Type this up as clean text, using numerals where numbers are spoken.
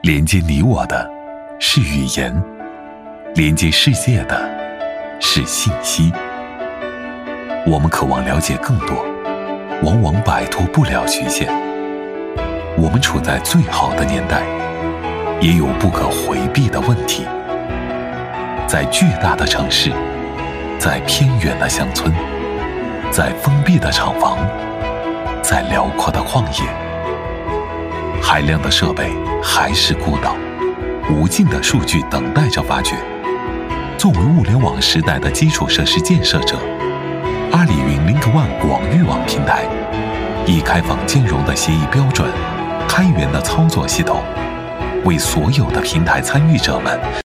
连接你我的是语言，连接世界的是信息。我们渴望了解更多，往往摆脱不了局限。我们处在最好的年代，也有不可回避的问题。在巨大的城市，在偏远的乡村，在封闭的厂房，在辽阔的旷野，海量的设备还是孤岛，无尽的数据等待着发掘。作为物联网时代的基础设施建设者，阿里云 Link One 广域网平台以开放兼容的协议标准、开源的操作系统，为所有的平台参与者们